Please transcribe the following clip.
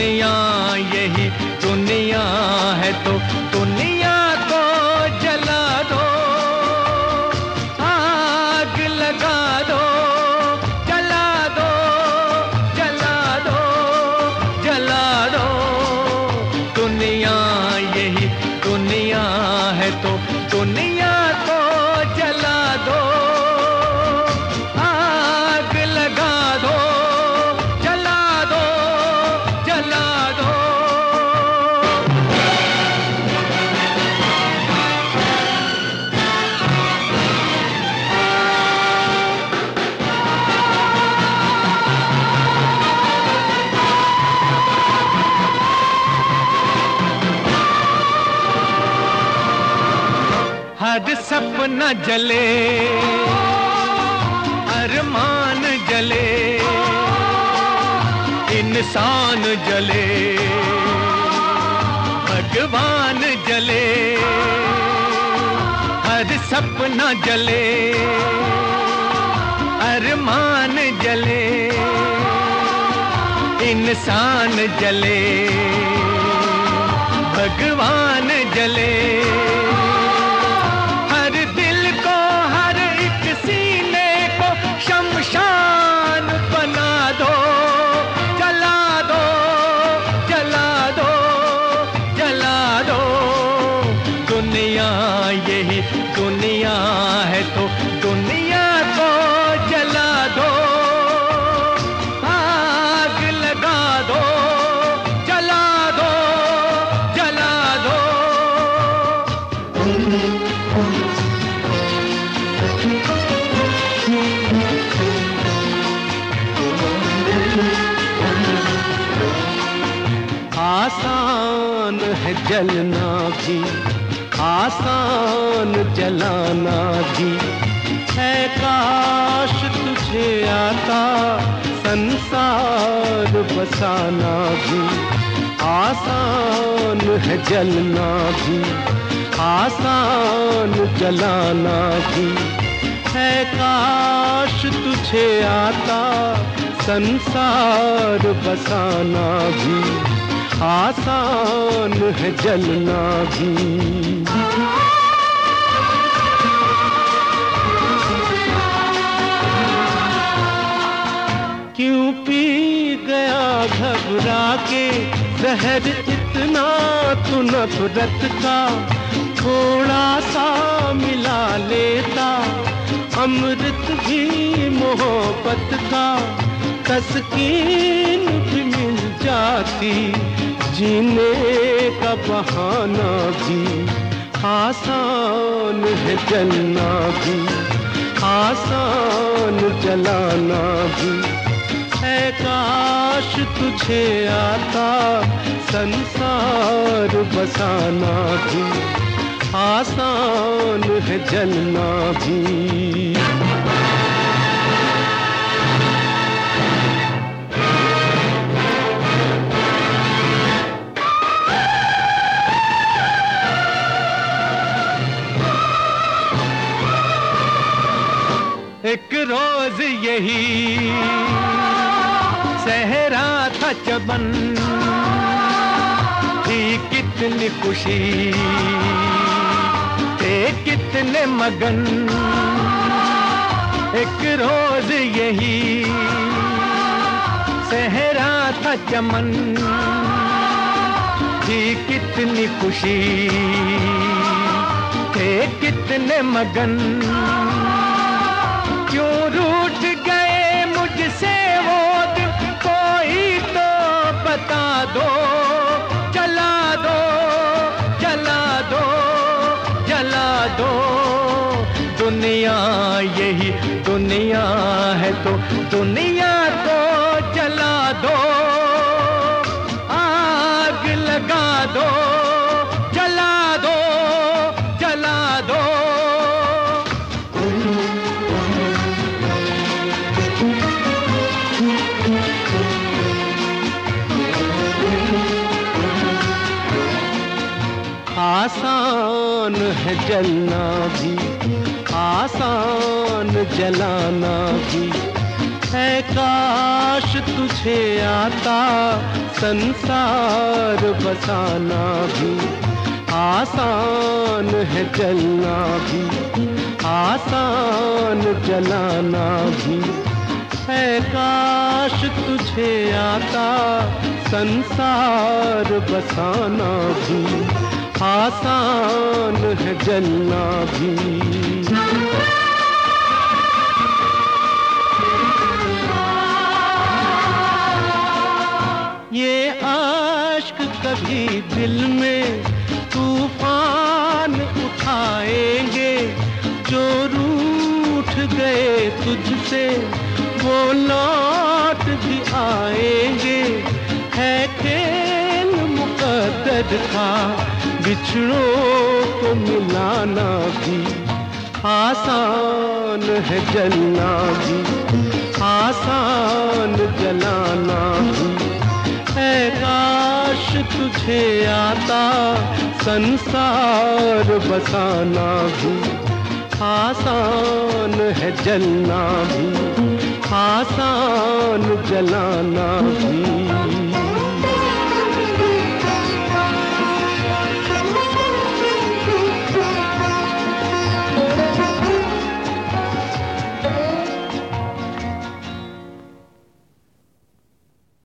दुनिया यही दुनिया है तो दुनिया को जला दो, आग लगा दो, जला दो, जला दो, जला दो। दुनिया यही दुनिया है तो दुनिया को जला दो, आग लगा दो, जला दो, जला दो। हर सपना जले, अरमान जले, इंसान जले, भगवान जले। हर सपना जले, अरमान जले, इंसान जले, भगवान जले। शमशान बना दो, जला दो, जला दो, जला दो। दुनिया यही दुनिया है तो दुनिया को जला दो, आग लगा दो, जला दो, जला दो। आसान है जलना भी, आसान जलाना भी है। काश तुझे आता संसार बसाना भी। आसान है जलना भी, आसान जलाना भी है। काश तुझे आता संसार बसाना भी। आसान है जलना भी। क्यों पी गया घबरा के जहर इतना तू नफरत का। थोड़ा सा मिला लेता अमृत भी मोहब्बत का। तस्कीन भी मिल जाती जीने का बहाना भी। आसान है जलना भी, आसान जलाना भी है। काश तुझे आता संसार बसाना भी। आसान है जलना भी। एक रोज यही सहरा था चमन थी, कितनी खुशी थे कितने मगन। एक रोज यही सहरा था चमन थी, कितनी खुशी थे कितने मगन। क्यों रूठ गए मुझसे वो दिन, कोई तो बता दो। जला दो, जला दो, जला दो। दुनिया यही दुनिया है तो दुनिया को जला दो, आग लगा दो, जला दो, जला दो। आसान है जलना भी, आसान जलाना भी है काश तुझे आता संसार बसाना भी आसान है, जलना भी आसान, जलाना भी है। काश तुझे आता संसार बसाना भी आसान है, जलना भी। ये आश्क कभी दिल में तूफान उठाएंगे, जो रूठ गए तुझसे वो लौट भी आएंगे। है खेल मुकद्दर का बिछड़ों को मिलाना भी आसान है, जलना भी आसान, जलाना भी है। काश तुझे आता संसार बसाना भी आसान है, जलना भी आसान, जलाना भी।